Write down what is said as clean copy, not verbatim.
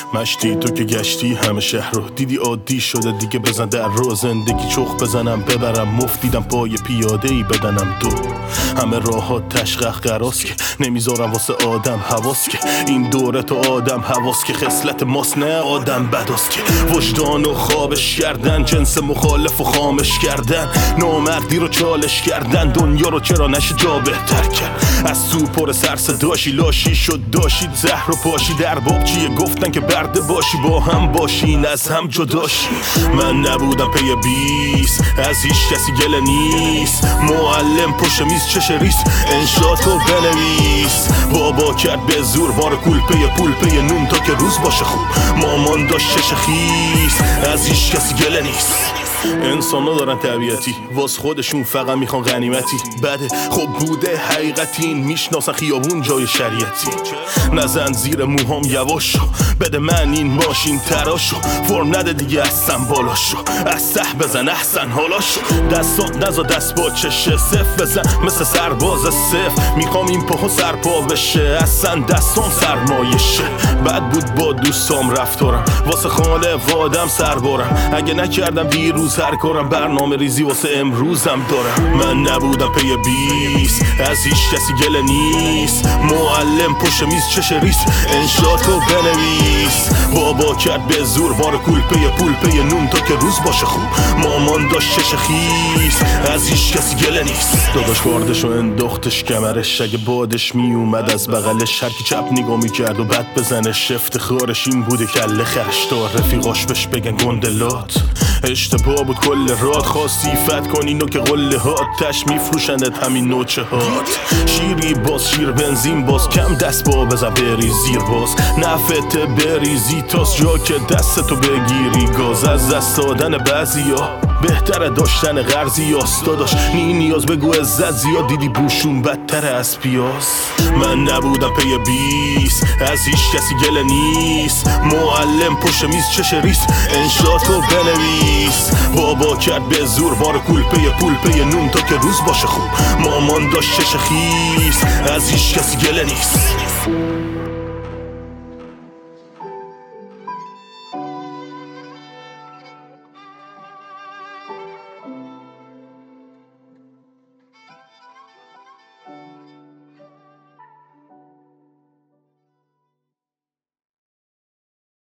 مشتی تو که گشتی همه شهر رو دیدی، عادی شده دیگه بزن در رو زندگی چخ بزنم ببرم مفت، دیدم پای پیاده ای بدنم دو همه راهات تشقق قراس که نمیذارم واسه آدم حواس که این دوره تو آدم حواس که خصلت ماست نه آدم بداست که وجدان و خوابش کردن، جنس مخالف و خامش کردن، نامردی رو چالش کردن، دنیا رو چرا نشه جا بهتر کرد. از تو پر سر صداشی لاشی شد داشید زهر و پاشی در بابچیه گفتن که برده باشی با هم باشین از هم جداشی. من نبودم پی 20 از هیچ کسی گله نیست، معلم پشت میز چش ریس انشا تو بنویس. بابا کرد به زور وار کول پی پول پی نون تا که روز باشه خوب، مامان داشت چش خیس از هیچ کسی گله نیست. انسان ها دارن طبیعتی واس خودشون فقط میخوان غنیمتی، بده خب بوده حقیقتی این میشناسن خیابون جای شریعتی. نزن زیر موهام یواشو بده من این ماشین تراشو، فرم نده دیگه اصلا بالاشو از سح بزن احسن حالاشو، دستات نزا دست با چشه صف بزن مثل سرباز صف، میخوام این پاها سرپا بشه اصلا دستان سرمایشه. بد بود با دوستام رفتارم واسه خانه وادم سربارم، اگه نکردم دیروز هر کارم برنامه ریزی واسه امروزم دارم. من نبودم پی 20 از هیچ کسی گله نیست، معلم پشت میز چش ریس انشا تو بنویس. بابا کرد به زور وار کول پی پول پی نون تا که روز باشه خوب، مامان داشت چش خیس از هیچ کسی گله نیست. داداش باردشو انداختش کمرش، اگه بادش میومد از بغلش هرکی چپ نگاه میکرد و بد بزنش، افتخارش این بوده کله خرش تا رفیقاش بش بگن گندلات. اشتباه بود کل رات خواستی فت کنی نو که قله هات تش میفروشندت همین نوچه هات. شیری باز شیر بنزین باز کم دست با بزن بری زیر باز، نفت بریزی تاس جا که دستتو بگیری گاز. از دست دادن بعضیا بهتره داشتن غرضی هاست داداش، نی نیاز بگو عزت زیاد دیدی بوشون بدتر از پیاز. من نبودم پی 20 از هیچ کسی گله نیست، معلم پشت میز چش ریس انشا تو بنویس. بابا کرد به زور وار کول پی پول پی نون تا که روز باشه خوب، مامان داشت چش خیس از هیچ کسی گله نیست.